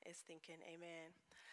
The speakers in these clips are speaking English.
is thinking amen.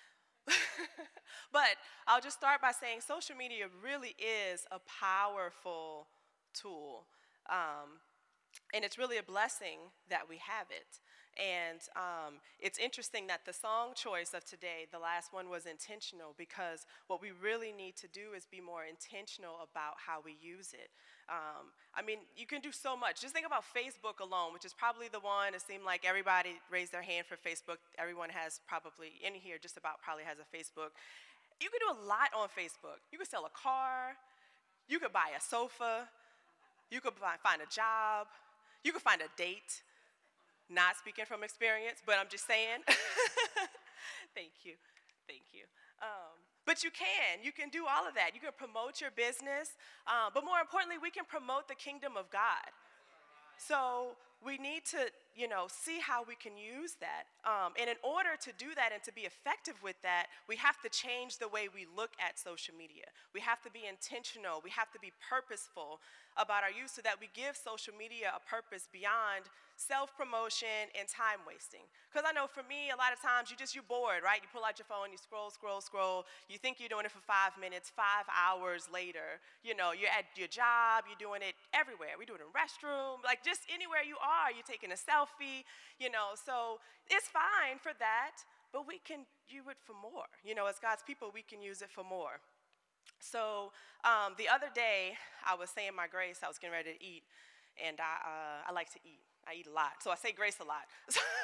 But I'll just start by saying social media really is a powerful tool. Um, and it's really a blessing that we have it. And it's interesting that the song choice of today, the last one, was intentional, because what we really need to do is be more intentional about how we use it. I mean, you can do so much. Just think about Facebook alone, which is probably the one. It seemed like everybody raised their hand for Facebook. Everyone has probably, in here just about probably has a Facebook. You can do a lot on Facebook. You could sell a car. You could buy a sofa. You could find a job. You could find a date. Not speaking from experience, but I'm just saying. Thank you. Thank you. But you can do all of that. You can promote your business, but more importantly, we can promote the kingdom of God. So we need to, see how we can use that. And in order to do that and to be effective with that, we have to change the way we look at social media. We have to be intentional. We have to be purposeful about our use so that we give social media a purpose beyond self-promotion and time wasting. Because I know for me, a lot of times you're bored, right? You pull out your phone, you scroll, scroll, scroll. You think you're doing it for 5 minutes, 5 hours later, you're at your job, you're doing it everywhere. We do it in a restroom, like just anywhere you are, you're taking a selfie, So it's fine for that, but we can use it for more. As God's people, we can use it for more. So the other day, I was saying my grace. I was getting ready to eat, and I like to eat. I eat a lot, so I say grace a lot.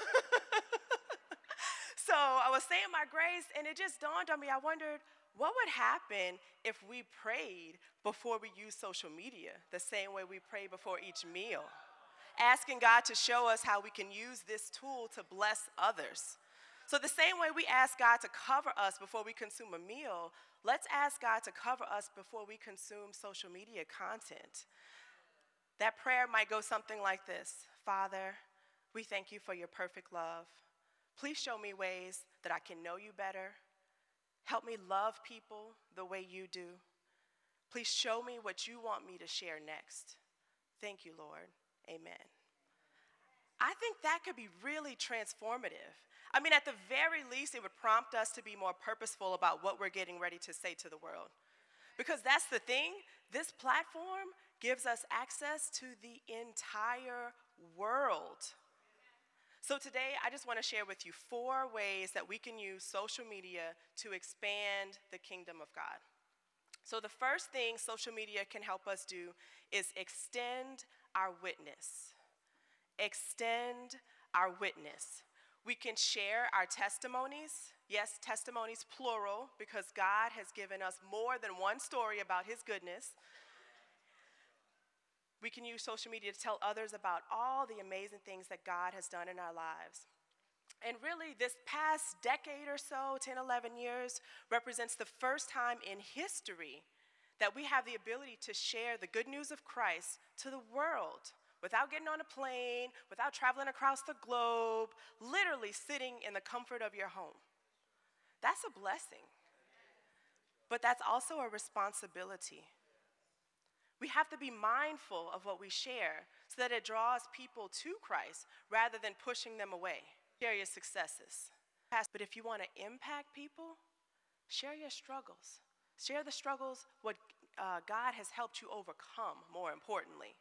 So I was saying my grace, and it just dawned on me. I wondered, what would happen if we prayed before we use social media the same way we pray before each meal? Asking God to show us how we can use this tool to bless others. So the same way we ask God to cover us before we consume a meal, let's ask God to cover us before we consume social media content. That prayer might go something like this: Father, we thank you for your perfect love. Please show me ways that I can know you better. Help me love people the way you do. Please show me what you want me to share next. Thank you, Lord. Amen. I think that could be really transformative. I mean, at the very least, it would prompt us to be more purposeful about what we're getting ready to say to the world. Because that's the thing, this platform gives us access to the entire world. So today, I just want to share with you 4 ways that we can use social media to expand the kingdom of God. So the first thing social media can help us do is extend our witness. Extend our witness. We can share our testimonies. Yes, testimonies plural, because God has given us more than one story about his goodness. We can use social media to tell others about all the amazing things that God has done in our lives. And really, this past decade or so, 10, 11 years, represents the first time in history that we have the ability to share the good news of Christ to the world without getting on a plane, without traveling across the globe, literally sitting in the comfort of your home. That's a blessing. But that's also a responsibility. We have to be mindful of what we share so that it draws people to Christ rather than pushing them away. Share your successes. But if you want to impact people, share your struggles. Share the struggles, what God has helped you overcome, more importantly.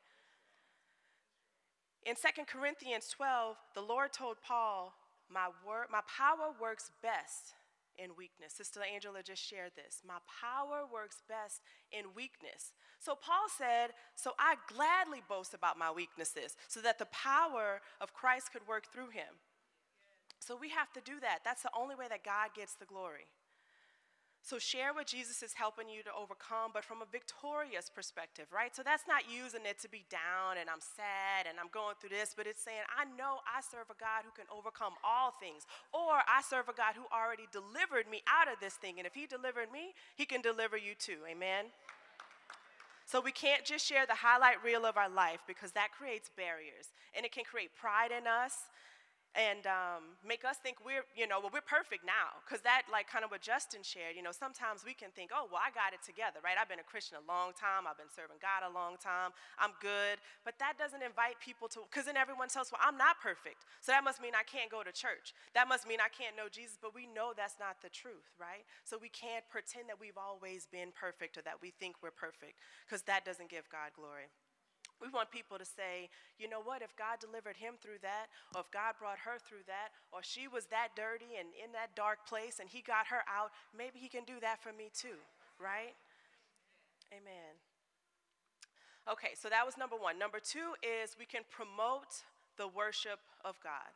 In 2 Corinthians 12, the Lord told Paul, my power works best in weakness. Sister Angela just shared this. My power works best in weakness. So Paul said, so I gladly boast about my weaknesses so that the power of Christ could work through him. So we have to do that. That's the only way that God gets the glory. So share what Jesus is helping you to overcome, but from a victorious perspective, right? So that's not using it to be down and I'm sad and I'm going through this, but it's saying, I know I serve a God who can overcome all things, or I serve a God who already delivered me out of this thing, and if he delivered me, he can deliver you too, amen? So we can't just share the highlight reel of our life, because that creates barriers, and it can create pride in us. and make us think we're perfect now. Because that, like, kind of what Justin shared, sometimes we can think, oh, well, I got it together, right? I've been a Christian a long time. I've been serving God a long time. I'm good. But that doesn't invite people to, because then everyone tells, well, I'm not perfect. So that must mean I can't go to church. That must mean I can't know Jesus. But we know that's not the truth, right? So we can't pretend that we've always been perfect or that we think we're perfect, because that doesn't give God glory. We want people to say, you know what, if God delivered him through that, or if God brought her through that, or she was that dirty and in that dark place and he got her out, maybe he can do that for me too, right? Amen. Okay, so that was number one. Number two is we can promote the worship of God.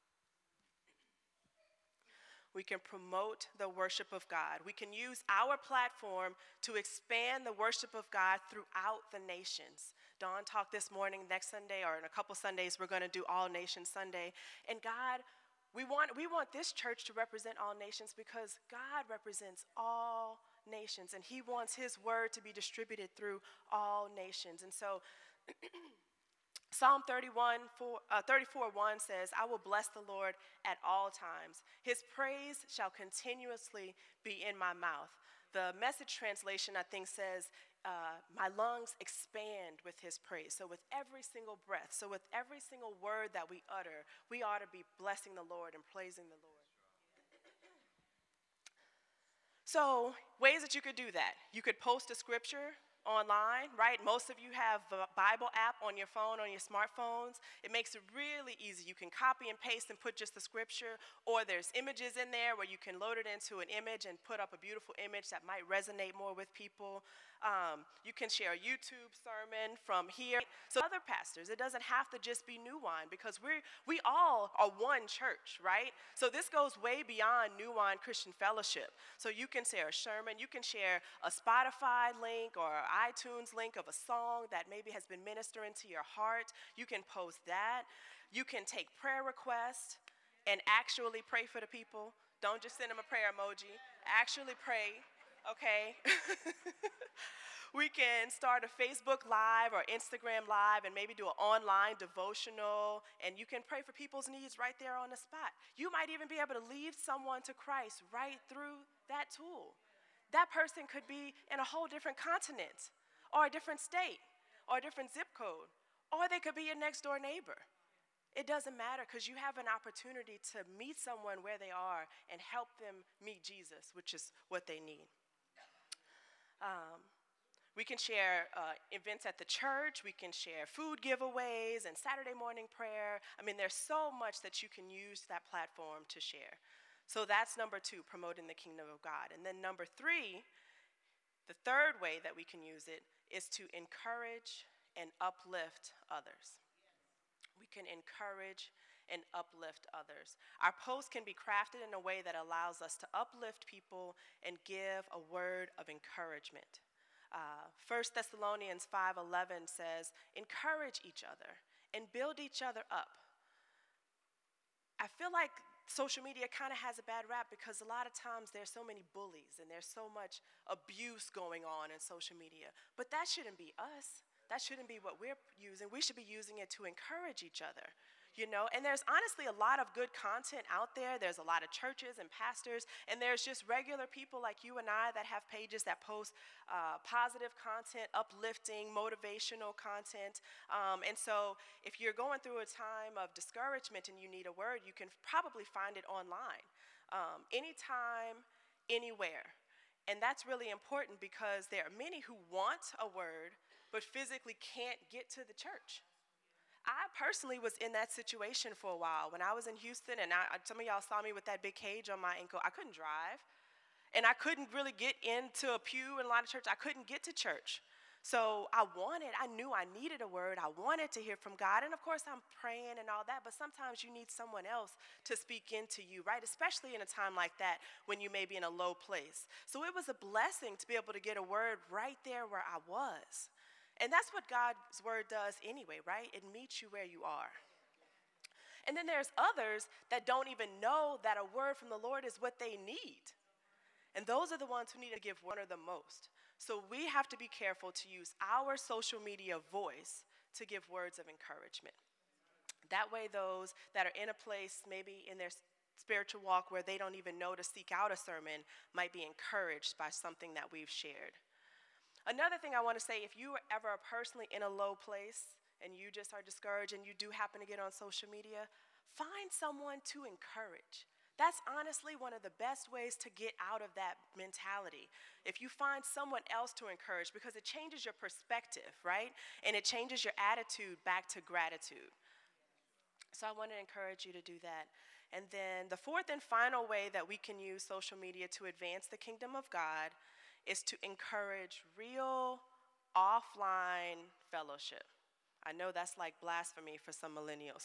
We can promote the worship of God. We can use our platform to expand the worship of God throughout the nations. Dawn talked this morning, next Sunday, or in a couple Sundays, we're going to do All Nations Sunday. And God, we want this church to represent all nations, because God represents all nations, and he wants his word to be distributed through all nations. And so Psalm 34:1 says, I will bless the Lord at all times. His praise shall continuously be in my mouth. The Message translation, I think, says, my lungs expand with his praise. So with every single breath, so with every single word that we utter, we ought to be blessing the Lord and praising the Lord. So ways that you could do that. You could post a scripture online, right? Most of you have the Bible app on your phone, on your smartphones. It makes it really easy. You can copy and paste and put just the scripture, or there's images in there where you can load it into an image and put up a beautiful image that might resonate more with people. You can share a YouTube sermon from here. So other pastors, it doesn't have to just be New Wine, because we all are one church, right? So this goes way beyond New Wine Christian Fellowship. So you can share a sermon, you can share a Spotify link or iTunes link of a song that maybe has been ministering to your heart. You can post that. You can take prayer requests and actually pray for the people. Don't just send them a prayer emoji. Actually pray, okay? We can start a Facebook Live or Instagram Live and maybe do an online devotional, and you can pray for people's needs right there on the spot. You might even be able to lead someone to Christ right through that tool. That person could be in a whole different continent, or a different state, or a different zip code, or they could be your next door neighbor. It doesn't matter, because you have an opportunity to meet someone where they are and help them meet Jesus, which is what they need. We can share events at the church. We can share food giveaways and Saturday morning prayer. I mean, there's so much that you can use that platform to share. So that's number two, promoting the kingdom of God. And then number three, the third way that we can use it is to encourage and uplift others. We can encourage and uplift others. Our posts can be crafted in a way that allows us to uplift people and give a word of encouragement. 1 Thessalonians 5:11 says, encourage each other and build each other up. I feel like social media kind of has a bad rap, because a lot of times there's so many bullies and there's so much abuse going on in social media. But that shouldn't be us. That shouldn't be what we're using. We should be using it to encourage each other. And there's honestly a lot of good content out there. There's a lot of churches and pastors, and there's just regular people like you and I that have pages that post positive content, uplifting, motivational content. And so if you're going through a time of discouragement and you need a word, you can probably find it online, anytime, anywhere. And that's really important, because there are many who want a word but physically can't get to the church. I personally was in that situation for a while when I was in Houston, and some of y'all saw me with that big cage on my ankle. I couldn't drive, and I couldn't really get into a pew in a lot of church. I couldn't get to church. So I knew I needed a word. I wanted to hear from God, and of course I'm praying and all that, but sometimes you need someone else to speak into you, right? Especially in a time like that when you may be in a low place. So it was a blessing to be able to get a word right there where I was. And that's what God's word does anyway, right? It meets you where you are. And then there's others that don't even know that a word from the Lord is what they need. And those are the ones who need to give word the most. So we have to be careful to use our social media voice to give words of encouragement. That way, those that are in a place, maybe in their spiritual walk, where they don't even know to seek out a sermon, might be encouraged by something that we've shared. Another thing I want to say, if you are ever personally in a low place and you just are discouraged and you do happen to get on social media, find someone to encourage. That's honestly one of the best ways to get out of that mentality. If you find someone else to encourage, because it changes your perspective, right? And it changes your attitude back to gratitude. So I want to encourage you to do that. And then the fourth and final way that we can use social media to advance the kingdom of God is to encourage real offline fellowship. I know that's like blasphemy for some millennials.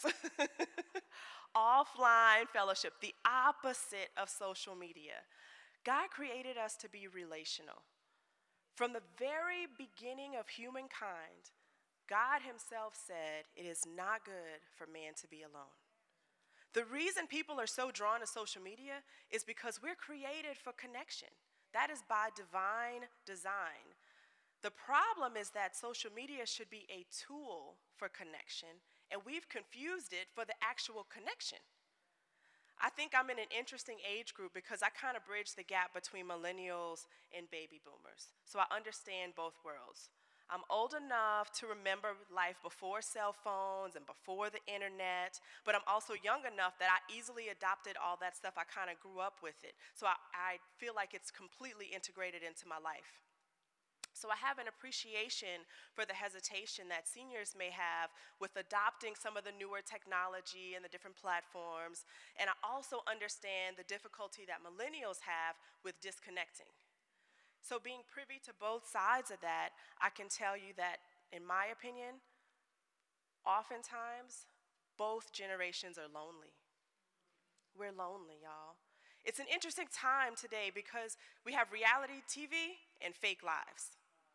Offline fellowship, the opposite of social media. God created us to be relational. From the very beginning of humankind, God himself said it is not good for man to be alone. The reason people are so drawn to social media is because we're created for connection. That is by divine design. The problem is that social media should be a tool for connection, and we've confused it for the actual connection. I think I'm in an interesting age group because I kind of bridge the gap between millennials and baby boomers. So I understand both worlds. I'm old enough to remember life before cell phones and before the internet, but I'm also young enough that I easily adopted all that stuff. I kind of grew up with it. So I feel like it's completely integrated into my life. So I have an appreciation for the hesitation that seniors may have with adopting some of the newer technology and the different platforms. And I also understand the difficulty that millennials have with disconnecting. So being privy to both sides of that, I can tell you that, in my opinion, oftentimes both generations are lonely. We're lonely, y'all. It's an interesting time today because we have reality TV and fake lives.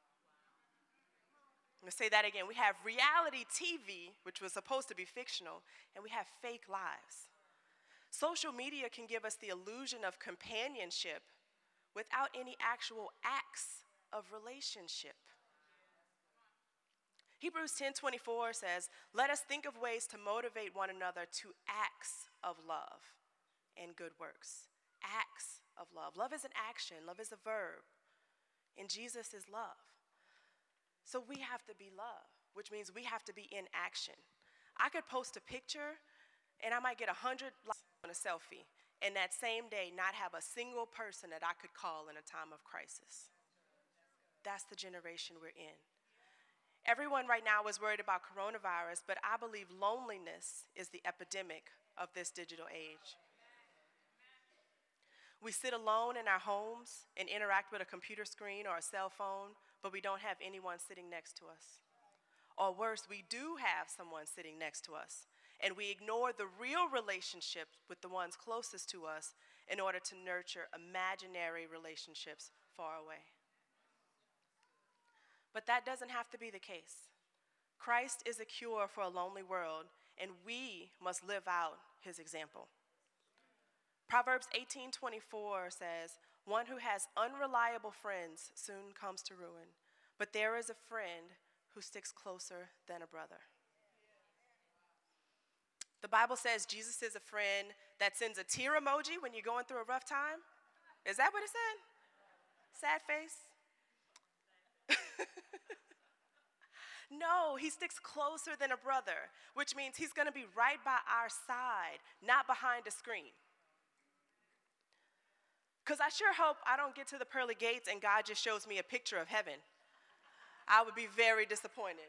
I'm going to say that again. We have reality TV, which was supposed to be fictional, and we have fake lives. Social media can give us the illusion of companionship without any actual acts of relationship. Hebrews 10:24 says, "Let us think of ways to motivate one another to acts of love and good works." Acts of love. Love is an action. Love is a verb. And Jesus is love. So we have to be love, which means we have to be in action. I could post a picture and I might get 100 likes on a selfie, and that same day not have a single person that I could call in a time of crisis. That's the generation we're in. Everyone right now is worried about coronavirus, but I believe loneliness is the epidemic of this digital age. We sit alone in our homes and interact with a computer screen or a cell phone, but we don't have anyone sitting next to us. Or worse, we do have someone sitting next to us, and we ignore the real relationships with the ones closest to us in order to nurture imaginary relationships far away. But that doesn't have to be the case. Christ is a cure for a lonely world, and we must live out his example. Proverbs 18:24 says, "One who has unreliable friends soon comes to ruin, but there is a friend who sticks closer than a brother." The Bible says Jesus is a friend that sends a tear emoji when you're going through a rough time. Is that what it said? Sad face? No, he sticks closer than a brother, which means he's going to be right by our side, not behind a screen. Because I sure hope I don't get to the pearly gates and God just shows me a picture of heaven. I would be very disappointed.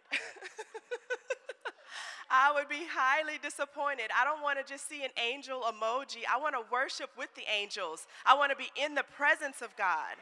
I would be highly disappointed. I don't want to just see an angel emoji. I want to worship with the angels. I want to be in the presence of God.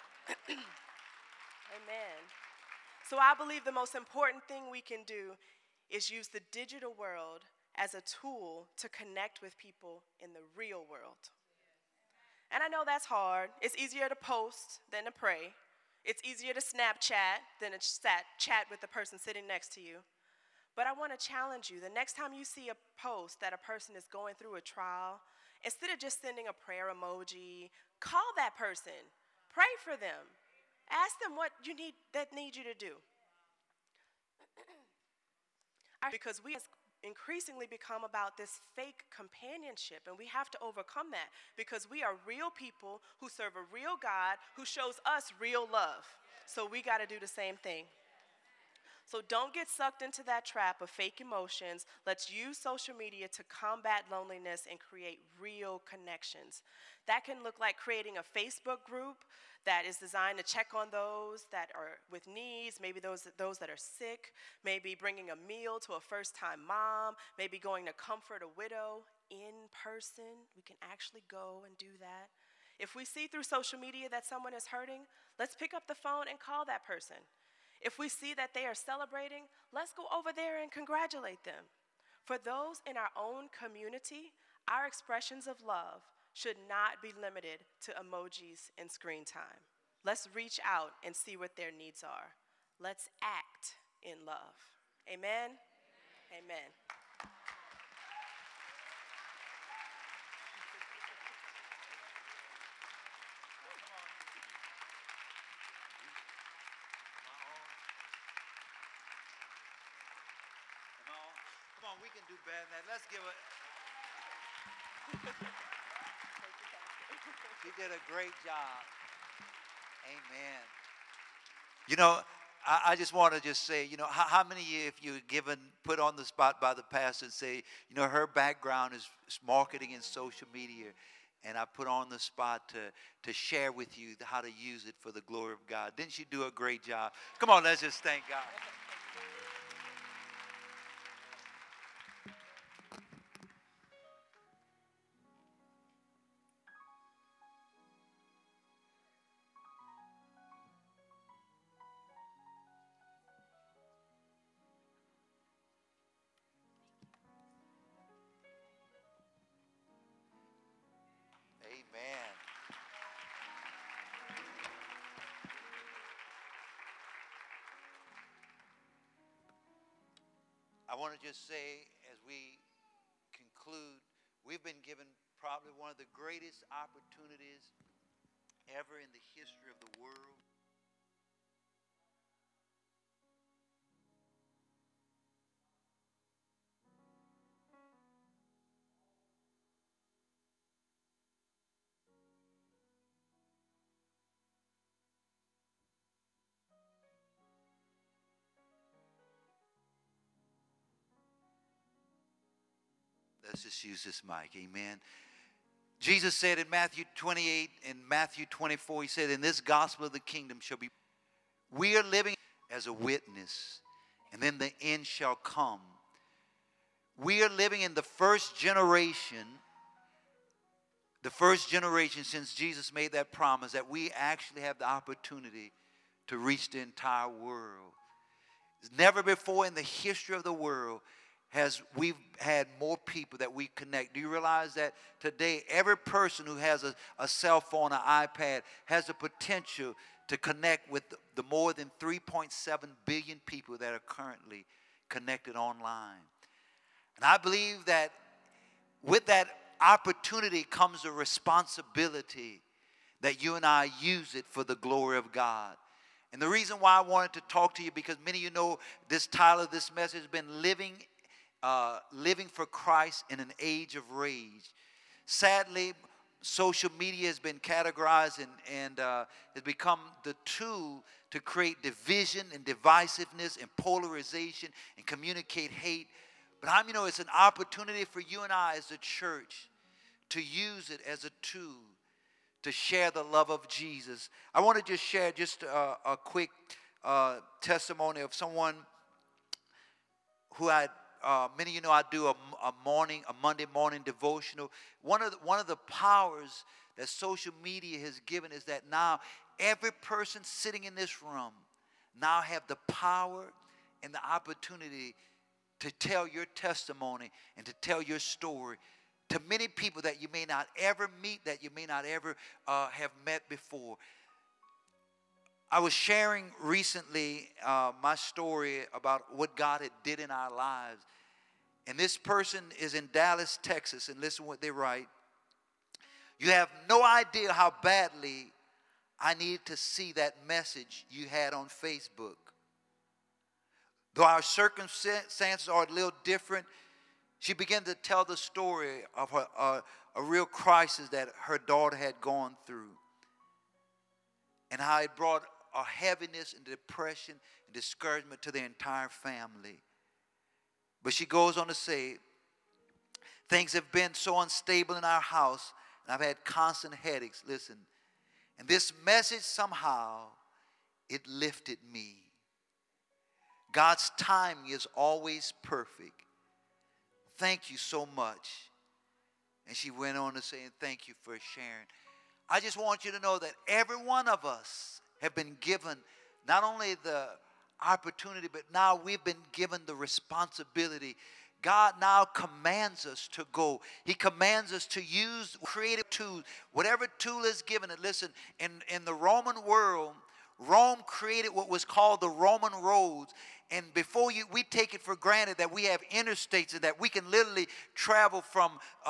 Amen. So I believe the most important thing we can do is use the digital world as a tool to connect with people in the real world. And I know that's hard. It's easier to post than to pray. It's easier to Snapchat than to chat with the person sitting next to you. But I want to challenge you. The next time you see a post that a person is going through a trial, instead of just sending a prayer emoji, call that person. Pray for them. Ask them what they need you to do. Because we as increasingly become about this fake companionship, and we have to overcome that because we are real people who serve a real God who shows us real love. So we got to do the same thing. So don't get sucked into that trap of fake emotions. Let's use social media to combat loneliness and create real connections. That can look like creating a Facebook group that is designed to check on those that are with needs, maybe those that are sick, maybe bringing a meal to a first-time mom, maybe going to comfort a widow in person. We can actually go and do that. If we see through social media that someone is hurting, let's pick up the phone and call that person. If we see that they are celebrating, let's go over there and congratulate them. For those in our own community, our expressions of love should not be limited to emojis and screen time. Let's reach out and see what their needs are. Let's act in love. Amen? Amen. Come on, we can do better than that. Let's give it. She did a great job. Amen. You know, I just want to just say, you know, how many of you, if you were given, put on the spot by the pastor and say, you know, her background is marketing and social media, and I put on the spot to share with you how to use it for the glory of God. Didn't she do a great job? Come on, let's just thank God. Amen. I want to just say, as we conclude, we've been given probably one of the greatest opportunities ever in the history of the world. Let's just use this mic. Amen. Jesus said in Matthew 28 and Matthew 24, he said, in this gospel of the kingdom shall be, we are living as a witness, and then the end shall come. We are living in the first generation since Jesus made that promise that we actually have the opportunity to reach the entire world. Never before in the history of the world we've had more people that we connect. Do you realize that today every person who has a cell phone, an iPad, has the potential to connect with the more than 3.7 billion people that are currently connected online? And I believe that with that opportunity comes a responsibility that you and I use it for the glory of God. And the reason why I wanted to talk to you, because many of you know this title of this message has been living for Christ in an age of rage. Sadly, social media has been categorized and has become the tool to create division and divisiveness and polarization and communicate hate. But it's an opportunity for you and I as a church to use it as a tool to share the love of Jesus. I want to just share a quick testimony of someone who many of you know I do a Monday morning devotional. One of the powers that social media has given is that now every person sitting in this room now have the power and the opportunity to tell your testimony and to tell your story to many people that you may not ever meet, that you may not ever have met before. I was sharing recently my story about what God had did in our lives. And this person is in Dallas, Texas, and listen what they write. You have no idea how badly I needed to see that message you had on Facebook. Though our circumstances are a little different, She began to tell the story of a real crisis that her daughter had gone through, and how it brought a heaviness and depression and discouragement to the entire family. But she goes on to say, things have been so unstable in our house, and I've had constant headaches. Listen, and this message somehow, it lifted me. God's timing is always perfect. Thank you so much. And she went on to say, thank you for sharing. I just want you to know that every one of us have been given not only the opportunity, but now we've been given the responsibility. God now commands us to go. He commands us to use creative tools. Whatever tool is given it. Listen, in the Roman world, Rome created what was called the Roman roads. And we take it for granted that we have interstates and that we can literally travel from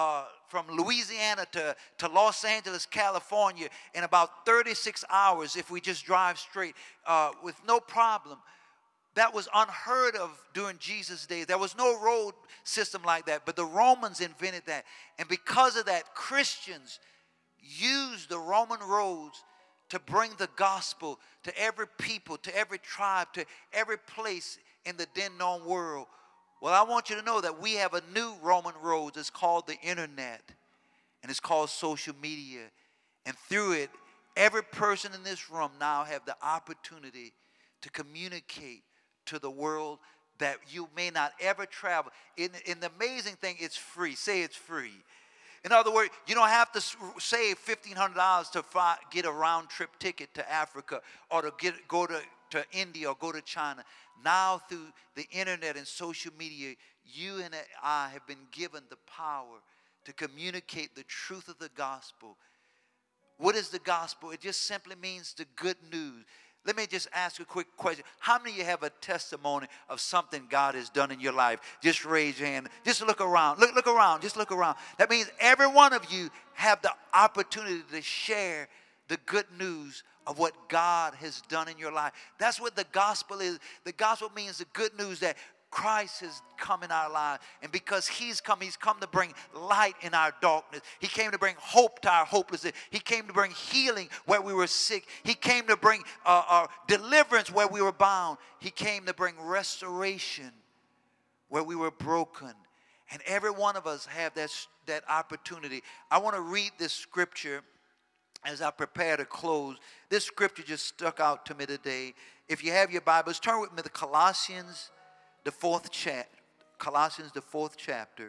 Louisiana to Los Angeles, California in about 36 hours if we just drive straight with no problem. That was unheard of during Jesus' days. There was no road system like that, but the Romans invented that. And because of that, Christians used the Roman roads to bring the gospel to every people, to every tribe, to every place in the then known world. Well, I want you to know that we have a new Roman road. It's called the internet, and it's called social media. And through it, every person in this room now have the opportunity to communicate to the world that you may not ever travel. And the amazing thing, it's free. Say it's free. In other words, you don't have to save $1,500 to get a round-trip ticket to Africa or to go to India or go to China. Now, through the internet and social media, you and I have been given the power to communicate the truth of the gospel. What is the gospel? It just simply means the good news. Let me just ask a quick question. How many of you have a testimony of something God has done in your life? Just raise your hand. Just look around. Look around. Just look around. That means every one of you have the opportunity to share the good news of what God has done in your life. That's what the gospel is. The gospel means the good news that Christ has come in our lives. And because he's come to bring light in our darkness. He came to bring hope to our hopelessness. He came to bring healing where we were sick. He came to bring deliverance where we were bound. He came to bring restoration where we were broken. And every one of us have that opportunity. I want to read this scripture as I prepare to close. This scripture just stuck out to me today. If you have your Bibles, turn with me to Colossians, the 4th chapter. Colossians, the 4th chapter.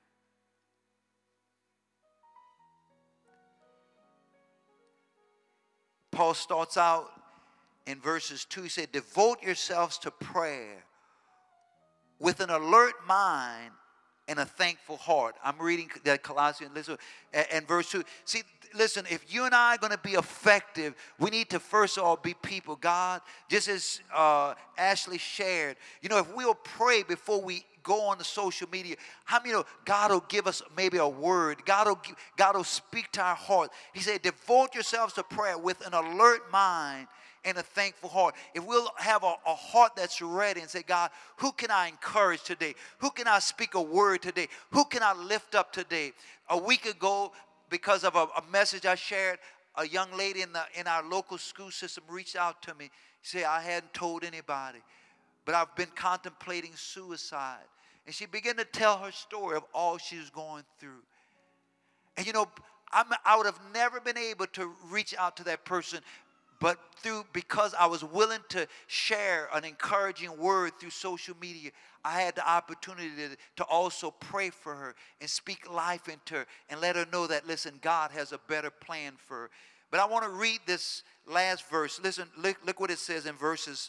Paul starts out in verses 2. He said, devote yourselves to prayer with an alert mind and a thankful heart. I'm reading that Colossians, listen, and verse 2. See, listen, if you and I are going to be effective, we need to first of all be people. God, just as Ashley shared, if we'll pray before we go on the social media, how many know God will give us maybe a word? God will speak to our heart. He said, devote yourselves to prayer with an alert mind and a thankful heart. If we'll have a heart that's ready and say, God, who can I encourage today? Who can I speak a word today? Who can I lift up today? A week ago, because of a message I shared, a young lady in our local school system reached out to me. She said, I hadn't told anybody, but I've been contemplating suicide. And she began to tell her story of all she was going through. And I would have never been able to reach out to that person, but because I was willing to share an encouraging word through social media, I had the opportunity to also pray for her and speak life into her and let her know that, listen, God has a better plan for her. But I want to read this last verse. Listen, look what it says in verses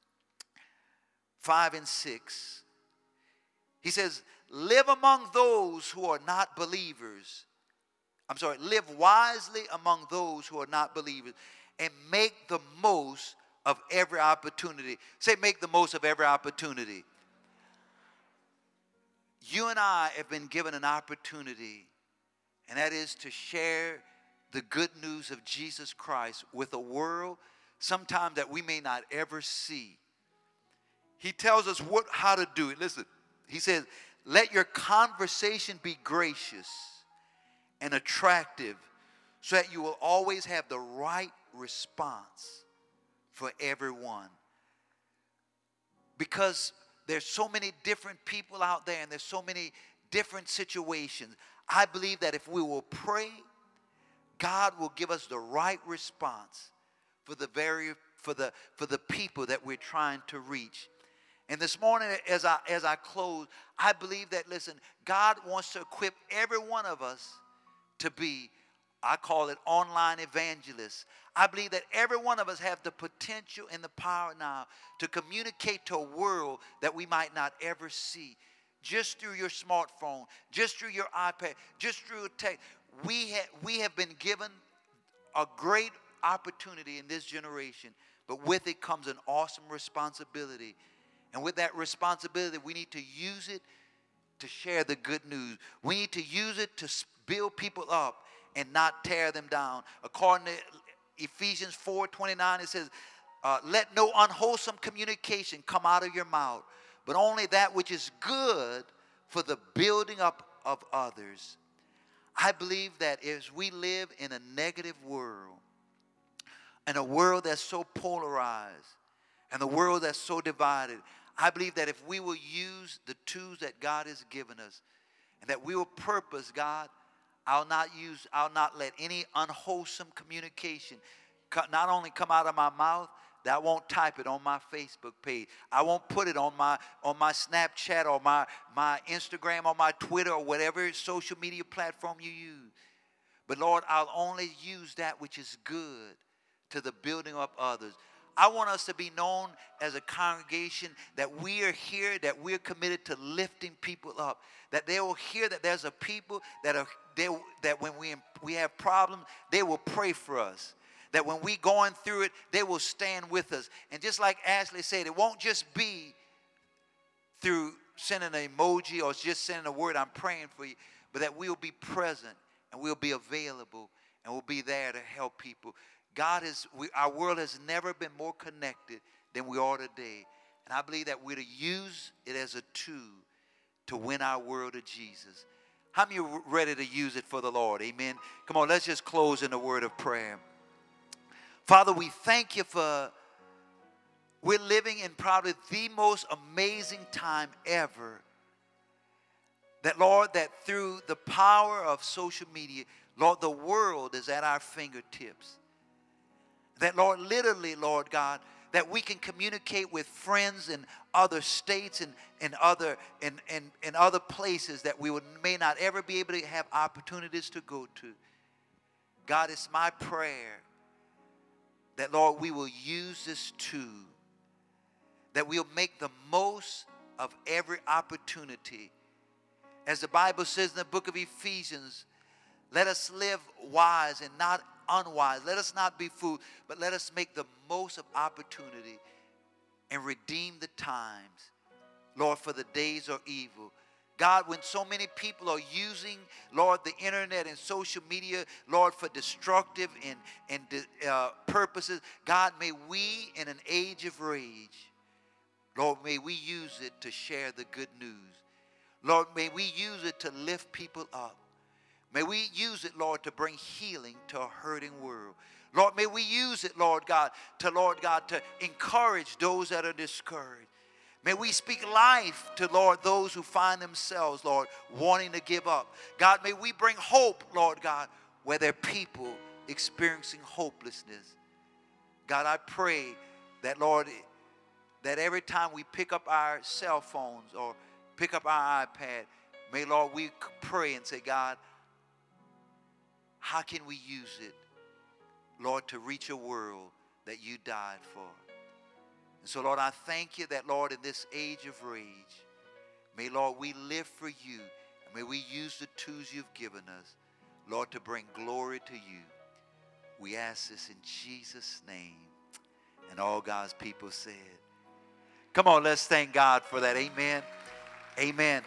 5 and 6. He says, live among those who are not believers. Live wisely among those who are not believers. And make the most of every opportunity. Say, make the most of every opportunity. You and I have been given an opportunity, and that is to share the good news of Jesus Christ with a world sometimes that we may not ever see. He tells us how to do it. Listen, he says, let your conversation be gracious and attractive so that you will always have the right response for everyone. Because there's so many different people out there and there's so many different situations. I believe that if we will pray, God will give us the right response for the people that we're trying to reach. And this morning, as I close, I believe that, listen, God wants to equip every one of us to be, I call it, online evangelists. I believe that every one of us have the potential and the power now to communicate to a world that we might not ever see. Just through your smartphone, just through your iPad, just through a text. We have been given a great opportunity in this generation, but with it comes an awesome responsibility. And with that responsibility, we need to use it to share the good news. We need to use it to build people up and not tear them down. According to Ephesians 4:29, it says, let no unwholesome communication come out of your mouth, but only that which is good for the building up of others. I believe that as we live in a negative world, in a world that's so polarized, and a world that's so divided, I believe that if we will use the tools that God has given us, and that we will purpose, God, I'll not let any unwholesome communication not only come out of my mouth, that I won't type it on my Facebook page. I won't put it on my Snapchat or my Instagram or my Twitter or whatever social media platform you use. But Lord, I'll only use that which is good to the building up others. I want us to be known as a congregation that we are here, that we're committed to lifting people up, that they will hear that there's a people that when we have problems, they will pray for us. That when we're going through it, they will stand with us. And just like Ashley said, it won't just be through sending an emoji or just sending a word, I'm praying for you, but that we'll be present and we'll be available and we'll be there to help people. Our world has never been more connected than we are today. And I believe that we're to use it as a tool to win our world to Jesus. How many are ready to use it for the Lord? Amen. Come on, let's just close in a word of prayer. Father, we thank you we're living in probably the most amazing time ever. That, Lord, that through the power of social media, Lord, the world is at our fingertips. That, Lord, literally, Lord God, that we can communicate with friends in other states and other places that we may not ever be able to have opportunities to go to. God, it's my prayer that, Lord, we will use this tool, that we'll make the most of every opportunity. As the Bible says in the book of Ephesians, let us live wise and not unwise. Let us not be fools, but let us make the most of opportunity and redeem the times. Lord, for the days are evil. God, when so many people are using, Lord, the internet and social media, Lord, for destructive and purposes, God, may we, in an age of rage, Lord, may we use it to share the good news. Lord, may we use it to lift people up. May we use it, Lord, to bring healing to a hurting world. Lord, may we use it, Lord God, to encourage those that are discouraged. May we speak life to, Lord, those who find themselves, Lord, wanting to give up. God, may we bring hope, Lord God, where there are people experiencing hopelessness. God, I pray that, Lord, that every time we pick up our cell phones or pick up our iPad, may, Lord, we pray and say, God, how can we use it, Lord, to reach a world that you died for? And so, Lord, I thank you that, Lord, in this age of rage, may, Lord, we live for you. And may we use the tools you've given us, Lord, to bring glory to you. We ask this in Jesus' name. And all God's people said. Come on, let's thank God for that. Amen. Amen.